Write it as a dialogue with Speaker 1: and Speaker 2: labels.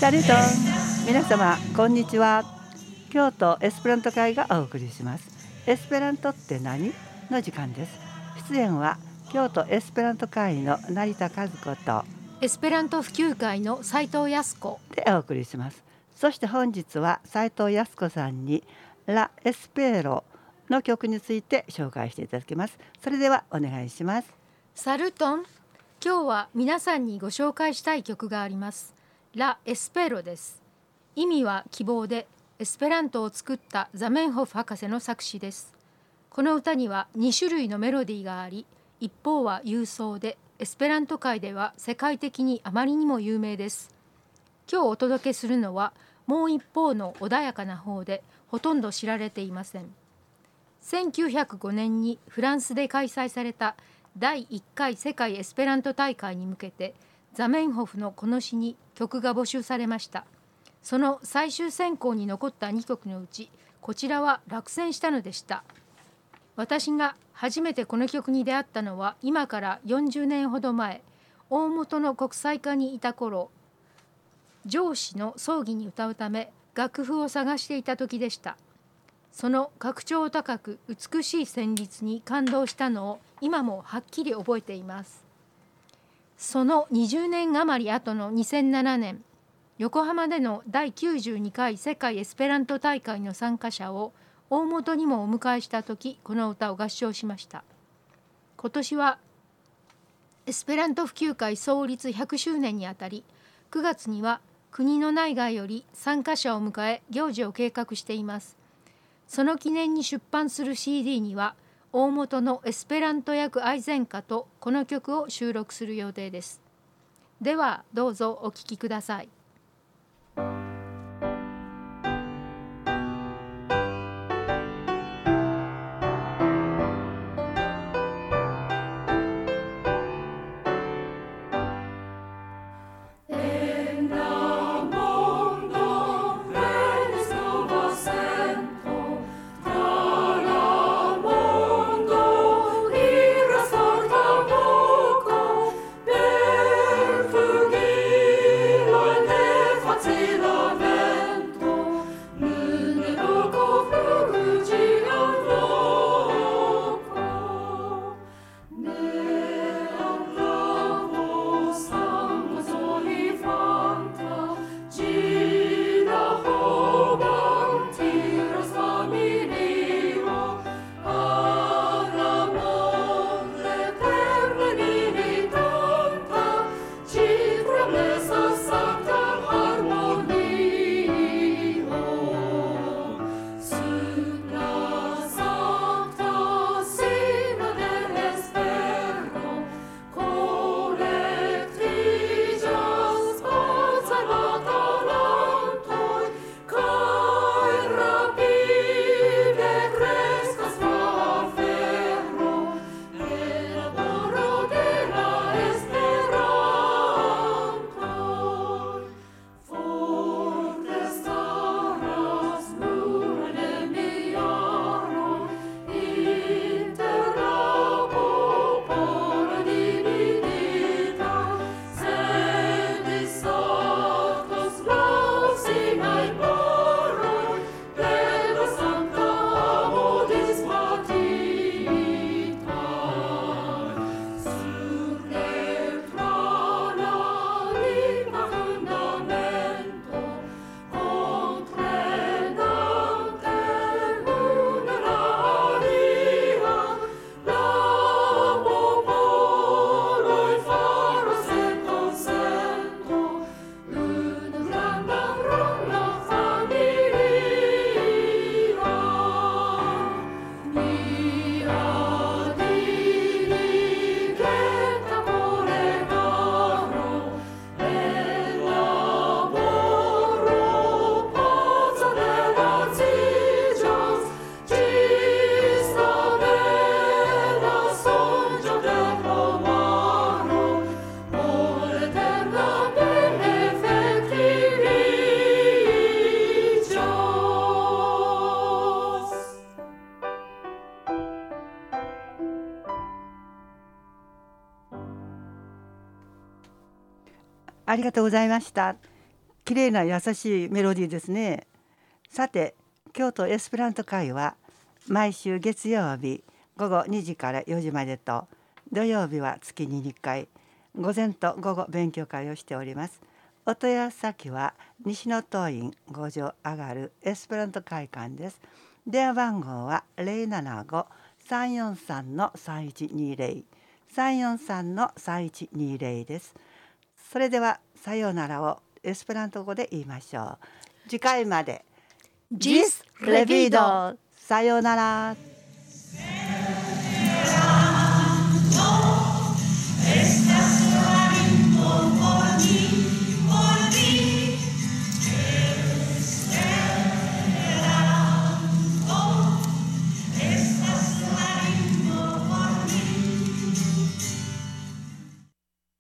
Speaker 1: サルトン、皆様こんにちは。京都エスペラント会がお送りします。エスペラントって何の時間です。出演は京都エスペラント会の成田和子と
Speaker 2: エスペラント普及会の斉藤康子
Speaker 1: でお送りします。そして本日は斉藤康子さんにラ・エスペーロの曲について紹介していただきます。それではお願いします。
Speaker 2: サルトン、今日は皆さんにご紹介したい曲があります。ラ・エスペロです。意味は希望で、エスペラントを作ったザメンホフ博士の作詞です。この歌には2種類のメロディーがあり、一方は勇壮でエスペラント界では世界的にあまりにも有名です。今日お届けするのはもう一方の穏やかな方で、ほとんど知られていません。1905年にフランスで開催された第1回世界エスペラント大会に向けて、ザメンホフのこの詩に曲が募集されました。その最終選考に残った2曲のうち、こちらは落選したのでした。私が初めてこの曲に出会ったのは今から40年ほど前、大本の国際課にいた頃、上司の葬儀に歌うため楽譜を探していた時でした。その格調高く美しい旋律に感動したのを今もはっきり覚えています。その20年余り後の2007年、横浜での第92回世界エスペラント大会の参加者を大本にもお迎えした時、この歌を合唱しました。今年はエスペラント普及会創立100周年にあたり、9月には国の内外より参加者を迎え行事を計画しています。その記念に出版する CD には大本のエスペラント訳愛善歌とこの曲を収録する予定です。ではどうぞお聴きください。
Speaker 1: ありがとうございました。 綺麗な優しいメロディーですね。さて、京都エスペラント会は毎週月曜日午後2時から4時までと、土曜日は月に2回午前と午後勉強会をしております。お問い合わせ先は西野東院5条上がるエスペラント会館です。電話番号は075-343-3120 343-3120です。それではさようならをエスペラント語で言いましょう。次回まで
Speaker 2: Gis revido。
Speaker 1: さようなら。